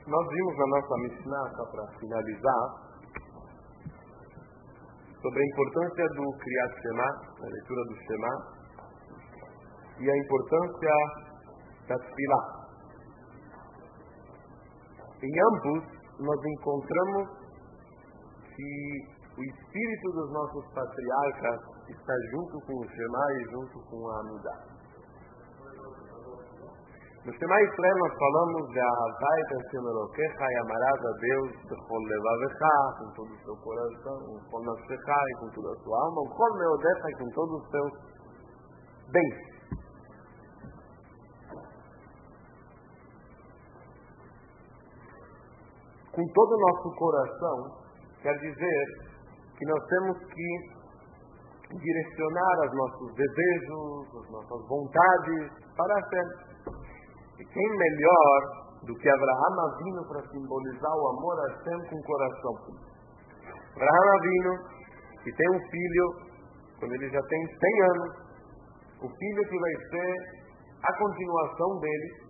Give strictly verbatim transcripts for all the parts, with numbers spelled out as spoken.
Nós vimos na nossa Mishnah, só para finalizar, sobre a importância do Kriyat Shema, a leitura do Shema, e a importância da Tefilá. Em ambos, nós encontramos que o espírito dos nossos patriarcas está junto com o Shema e junto com a Amidah. No Shema Israel nós falamos de Ahavai Hashem Elokecha, e amarás a Deus bechol levavecha, com todo o seu coração, com nafshecha, e com toda a sua alma, com meodecha, e com todos os seus bens. Com todo o nosso coração, quer dizer que nós temos que direcionar os nossos desejos, as nossas vontades para Hashem. E quem melhor do que Abraham Avinu para simbolizar o amor a Hashem com o coração? Abraham Avinu, que tem um filho, quando ele já tem cem anos, o filho que vai ser a continuação dele,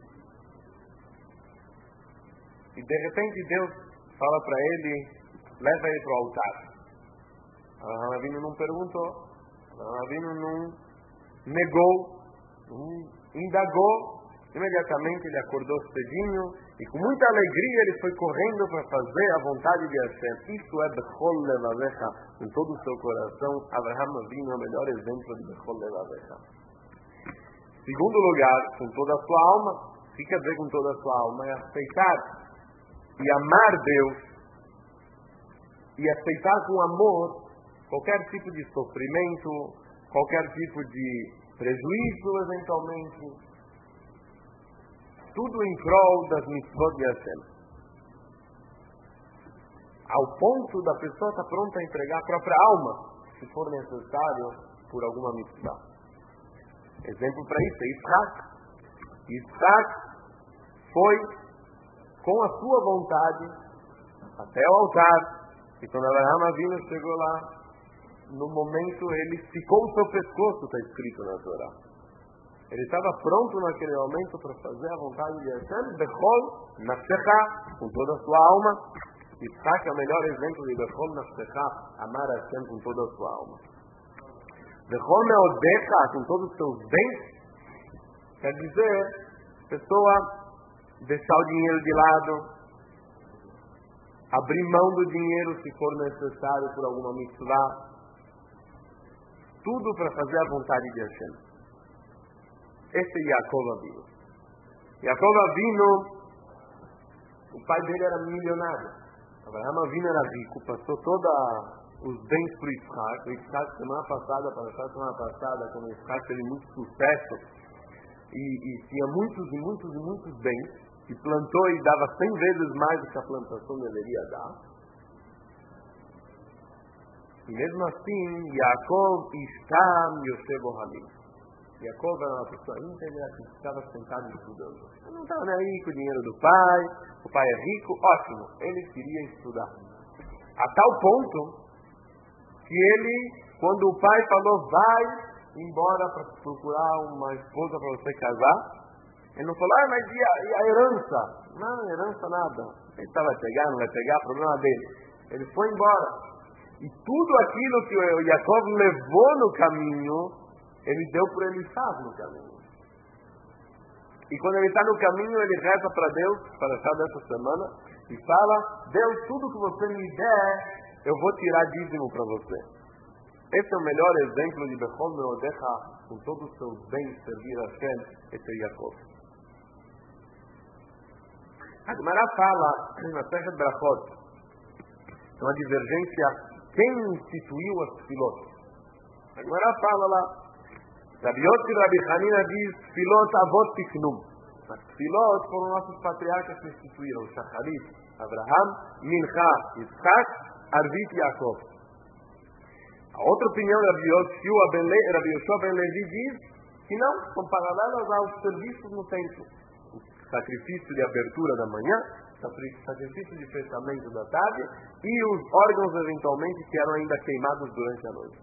e de repente Deus fala para ele, leva ele para o altar. Abraham Avinu não perguntou, Abraham Avinu não negou, não indagou. Imediatamente ele acordou cedinho e com muita alegria ele foi correndo para fazer a vontade de Hashem. Isso é Bechol Levavecha, com todo o seu coração. Abraham Avinu é o melhor exemplo de Bechol Levavecha. Segundo lugar, com toda a sua alma. O que quer dizer com toda a sua alma? É aceitar e amar Deus e aceitar com amor qualquer tipo de sofrimento, qualquer tipo de prejuízo eventualmente, tudo em prol das mitzvot de Hashem. Ao ponto da pessoa estar pronta a entregar a própria alma, se for necessário, por alguma mitzvah. Exemplo para isso é Yitzhak. Yitzhak foi com a sua vontade até o altar. E quando Abraham Avinu chegou lá, no momento ele ficou o seu pescoço, está escrito na Torá. Ele estava pronto naquele momento para fazer a vontade de Hashem, Bechol Nafshecha, com toda a sua alma. Yitzhak é o melhor exemplo de Bechol Nafshecha, amar Hashem com toda a sua alma. Bechol Meodecha, com todos os seus bens, quer dizer, pessoa deixar o dinheiro de lado, abrir mão do dinheiro se for necessário por alguma mitzvah, tudo para fazer a vontade de Hashem. Esse é Yaakov Avinu. Yaakov Avinu, o pai dele era milionário. Abraham Avinu era rico, passou todos os bens para o Yitzhak. O Yitzhak, semana passada, para a semana passada, quando o Yitzhak teve muito sucesso e, e tinha muitos e muitos e muitos bens, e plantou e dava cem vezes mais do que a plantação deveria dar. E mesmo assim, Yaakov Ishtam Yosef Ohalim. Yaakov era uma pessoa íntegra que ficava sentado estudando. Ele não estava nem aí com o dinheiro do pai, o pai é rico, ótimo, ele queria estudar. A tal ponto que ele, quando o pai falou, vai embora para procurar uma esposa para você casar, ele não falou, ah, mas e a, e a herança? Não, herança nada. Ele estava a pegar, não vai pegar, problema dele. Ele foi embora. E tudo aquilo que o Yaakov levou no caminho, ele deu para ele estar no caminho. E quando ele está no caminho, ele reza para Deus, para achar dessa semana, e fala, Deus, tudo que você me der, eu vou tirar dízimo para você. Esse é o melhor exemplo de Bechol Meodecha, com todos os seus bens, servir a Hashem, esse é Yaakov. A Gemara fala, na Terra de Brachot, uma divergência, quem instituiu as Tfilot? A Gemara fala lá, Rabi Yossi e Rabi Hanina diz, Tfilot Avot Tiknum. As Tfilot foram nossos patriarcas que instituíram, Shacharit, Abraham, Mincha, Yitzhak, Arvit e Yaakov. A outra opinião de Rabi Yoshua ben Levi diz que não, são paralelas aos serviços no templo. O sacrifício de abertura da manhã, o sacrifício de fechamento da tarde e os órgãos eventualmente que eram ainda queimados durante a noite.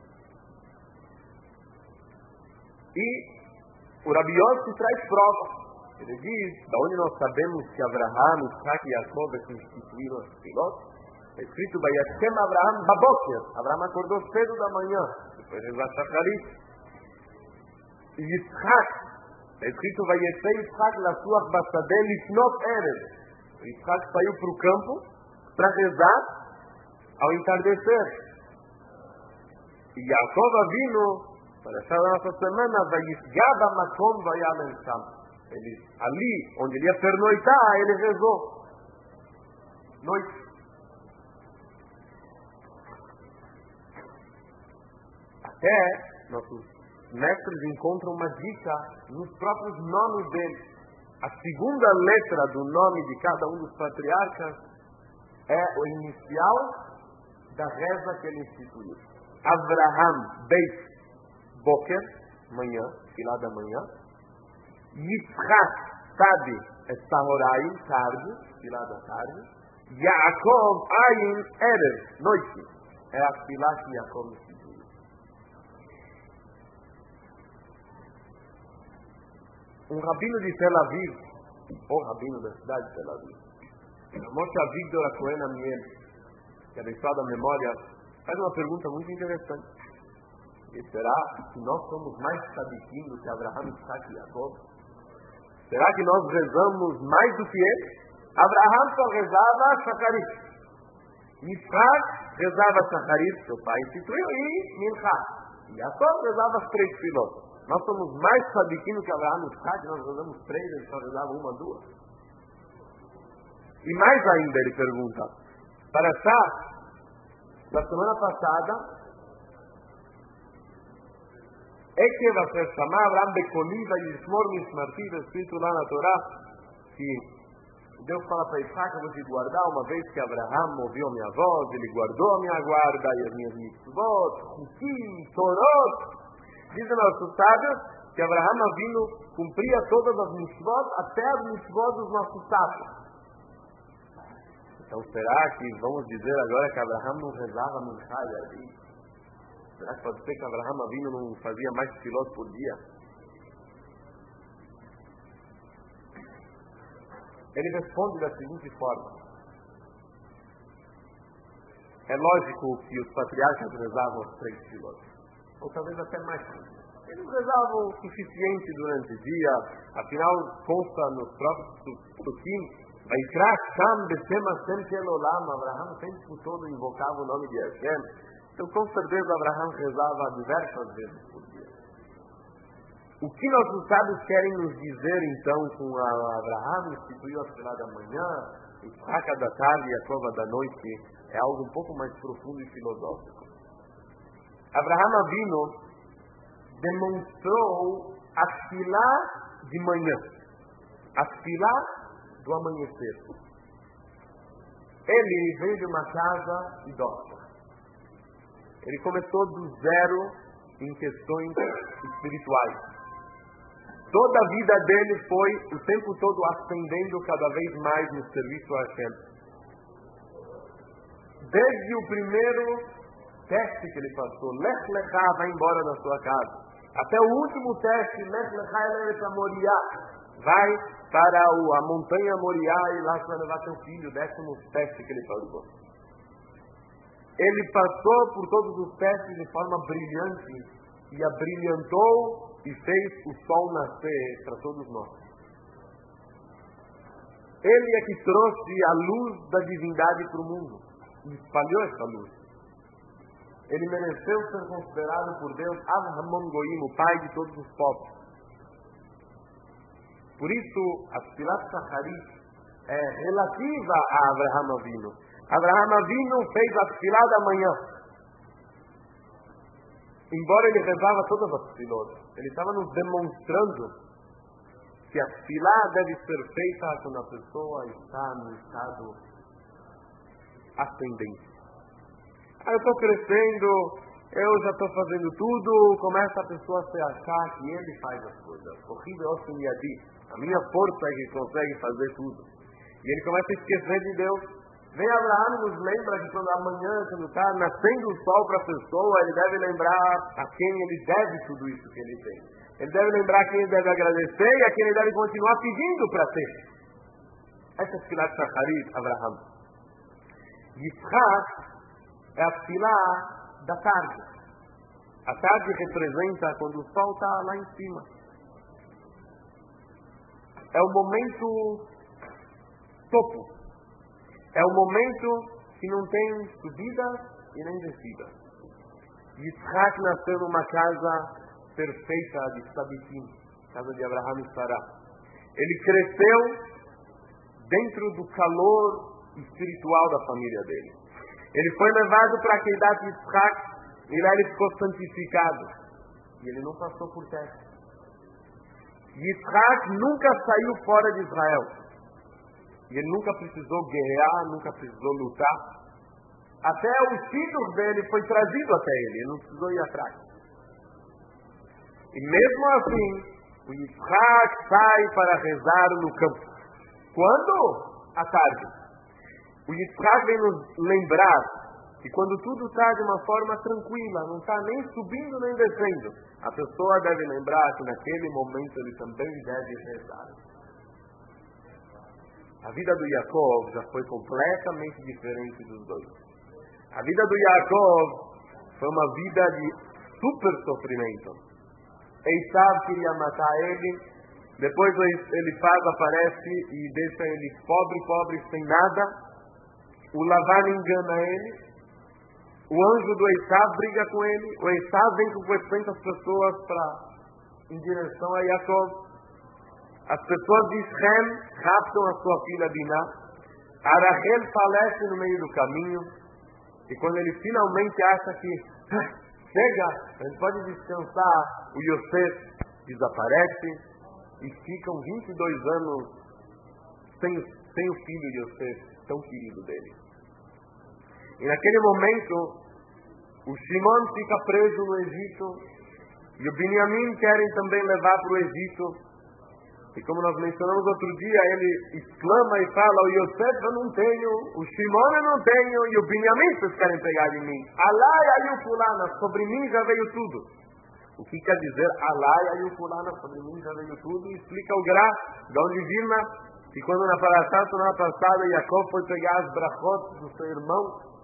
E o Rabi Yossi traz prova. Ele diz, da onde nós sabemos que Abraham, Isaac e Jacob constituíram as filhos? É escrito, Vayashem Abraham baboker. Abraham acordou cedo da manhã, depois de rezar Shacharit. E Isaac, é escrito, Vayeshem Isaac la suach basadeh lifnot erev. Isaac saiu para o campo para rezar ao entardecer. E Jacob Avinu, para essa nossa semana, Vayisgaba makom vayalem sham. Ele, ali onde ele ia pernoitar, ele rezou. Noite. Até nossos mestres encontram uma dica nos próprios nomes deles. A segunda letra do nome de cada um dos patriarcas é o inicial da reza que ele instituiu. Avraham, Beit Boker, manhã, filá da manhã. Yitzhak, sabe, é Sahoraim, tarde, filá da tarde. Yaakov, Ayin, Erev, noite. É a filá que Yaakov instituiu. Um rabino de Tel Aviv, ou rabino da cidade de Tel Aviv, Moshe Avigdor Cohen Amiel, que abençoada a memória, faz uma pergunta muito interessante. E será que nós somos mais tzadikim do que Abraham, Isaac e Jacob? Será que nós rezamos mais do que ele? Abraham só rezava Shacharit. Isaac rezava Shacharit, seu pai instituiu, e Mincha. E Jacob rezava as três filhos. Nós somos mais tzadikim do que Abraham, Isaac, nós rezamos três, ele só rezava uma, duas. E mais ainda ele pergunta, para achar, da semana passada, é que vai ser chamar Abraham Becoliva e Ismor Mishmarti, escrito lá na Torá, que Deus fala para Isaac, eu vou te guardar, uma vez que Abraham ouviu a minha voz, ele guardou a minha guarda e as minhas mitzvot, Chukim, Torot. Dizem nossos sábios que Abraham Avinu cumpria todas as mitzvot, até as mitzvot dos nossos sábios. Então será que vamos dizer agora que Abraham não rezava no Chai? Será que pode ser que Abraham Avinu não fazia mais filós por dia? Ele responde da seguinte forma. É lógico que os patriarcas rezavam os três filós. Ou talvez até mais. Eles rezavam o suficiente durante o dia. Afinal, consta nos próprios Psukim, Vaikra Sham Beshem Hashem Kel Olam. Abraham o tempo todo invocava o nome de Hashem. Então, com certeza, Abraham rezava diversas vezes por dia. O que nossos sábios querem nos dizer, então, com a Abraham instituiu a Filá da manhã, Isaac da tarde e a Cova da noite, é algo um pouco mais profundo e filosófico. Abraham Avinu demonstrou a Filá de manhã, a Filá do amanhecer. Ele veio de uma casa idólatra. Ele começou do zero em questões espirituais. Toda a vida dele foi o tempo todo ascendendo cada vez mais no serviço a Hashem. Desde o primeiro teste que ele passou, Lech Lechá, vai embora da sua casa, até o último teste, Lech Lechá, ele para Moriá, vai para o, a montanha Moriá e lá você vai levar seu filho, o décimo teste que ele passou. Ele passou por todos os testes de forma brilhante e abrilhantou e fez o sol nascer para todos nós. Ele é que trouxe a luz da divindade para o mundo e espalhou essa luz. Ele mereceu ser considerado por Deus Avraham Goim, o pai de todos os povos. Por isso, a Tfilat Shacharit é relativa a Abraham Avinu. Abraham Avinu fez a Tfilá da manhã. Embora ele rezava todas as tfilot, ele estava nos demonstrando que a Tfilá deve ser feita quando a pessoa está no estado ascendente. Ah, eu estou crescendo, eu já estou fazendo tudo, começa a pessoa a se achar que ele faz as coisas. Corrida a minha força é que consegue fazer tudo. E ele começa a esquecer de Deus. Vem Abraham e nos lembra que quando amanhã, quando está nascendo o sol para a pessoa, ele deve lembrar a quem ele deve tudo isso que ele tem. Ele deve lembrar a quem ele deve agradecer e a quem ele deve continuar pedindo para ter. Essa é a Tfilat Shacharit, Abraham. Yitzhak é a Tfilat da tarde. A tarde representa quando o sol está lá em cima. É o momento topo. É o momento que não tem subida e nem descida. Yitzhak nasceu numa casa perfeita de Sabitim, casa de Abraham e Sará. Ele cresceu dentro do calor espiritual da família dele. Ele foi levado para a Keidat Yitzhak e lá ele ficou santificado. E ele não passou por teste. Yitzhak nunca saiu fora de Israel. E ele nunca precisou guerrear, nunca precisou lutar. Até o filho dele foi trazido até ele, ele não precisou ir atrás. E mesmo assim, o Yitzhak sai para rezar no campo. Quando? À tarde. O Yitzhak vem nos lembrar que quando tudo está de uma forma tranquila, não está nem subindo nem descendo, a pessoa deve lembrar que naquele momento ele também deve rezar. A vida do Yaakov já foi completamente diferente dos dois. A vida do Yaakov foi uma vida de super sofrimento. Esav queria matar ele, depois ele faz, aparece e deixa ele pobre, pobre, sem nada. O Lavan engana ele. O anjo do Esav briga com ele. O Esav vem com quatrocentas pessoas pra, em direção a Yaakov. As pessoas de Shem raptam a sua filha Diná. A Rachel falece no meio do caminho. E quando ele finalmente acha que chega, a gente pode descansar, o Yosef desaparece e ficam vinte e dois anos sem, sem o filho Yosef, tão querido dele. E naquele momento, o Shimon fica preso no Egito e o Binyamin querem também levar para o Egito. E como nós mencionamos outro dia, ele exclama e fala: o Yosef eu não tenho, o Shimon eu não tenho, e o Binyamin vocês querem pegar de mim. Alai ayu fulana, sobre mim já veio tudo. O que quer dizer Alai ayu fulana, sobre mim já veio tudo? E explica o Gra, da onde Vilna, que quando na Parashá, semana passada, Jacob foi pegar as brachot do seu irmão,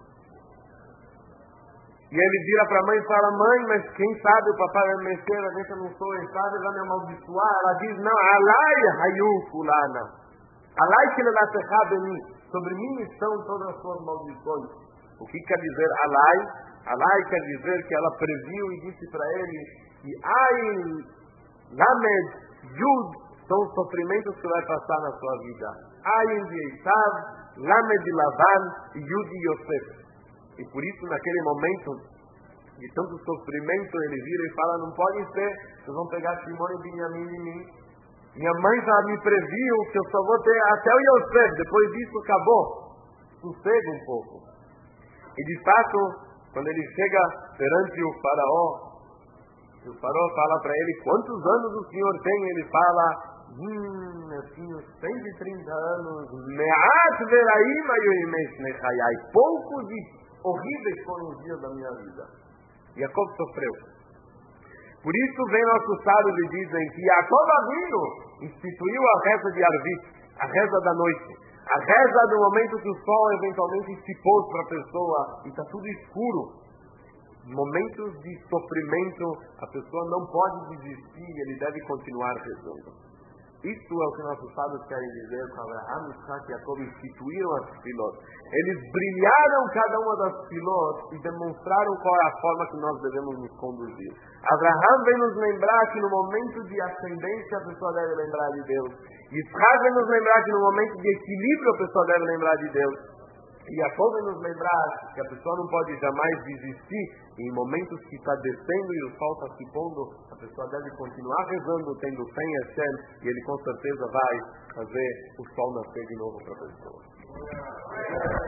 e ele vira para a mãe e fala: mãe, mas quem sabe o papai vai mexer, vai ver que eu não sou estável, vai me amaldiçoar. Ela diz: não, Alai hayu fulana. Alai que ele dá terrado em mim. Sobre mim estão todas as suas maldições. O que quer dizer Alai? Alai quer dizer que ela previu e disse para ele que Ain, Lamed, Yud são os sofrimentos que vai passar na sua vida. Ain de Esav, Lamed de Lavan e Yud de Yosef. E por isso, naquele momento de tanto sofrimento, ele vira e fala: não pode ser, vocês vão pegar Shimon e Binyamin em mim. Minha mãe já me previu que eu só vou ter até o Yosef, depois disso acabou. Sossega um pouco. E de fato, quando ele chega perante o faraó, o faraó fala para ele: quantos anos o senhor tem? Ele fala: hum, eu tenho cento e trinta anos. Me'at veraim ayoimesh nechayai. Poucos e horríveis foram os dias da minha vida. Jacob sofreu. Por isso vem nossos sábios e dizem que Jacob Avinu instituiu a reza de Arvit, a reza da noite, a reza do momento que o sol eventualmente se pôs para a pessoa e está tudo escuro. Momentos de sofrimento, a pessoa não pode desistir, ele deve continuar rezando. Isso é o que nossos sábios querem dizer com Abraham, Isaac e Jacob instituíram as filot. Eles brilharam cada uma das filot e demonstraram qual é a forma que nós devemos nos conduzir. Abraham vem nos lembrar que no momento de ascendência a pessoa deve lembrar de Deus. Isaac vem nos lembrar que no momento de equilíbrio a pessoa deve lembrar de Deus. E Jacob vem nos lembrar que a pessoa não pode jamais desistir. Em momentos que está descendo e o sol está se pondo, a pessoa deve continuar rezando, tendo fé em Hashem, e ele com certeza vai fazer o sol nascer de novo para a pessoa.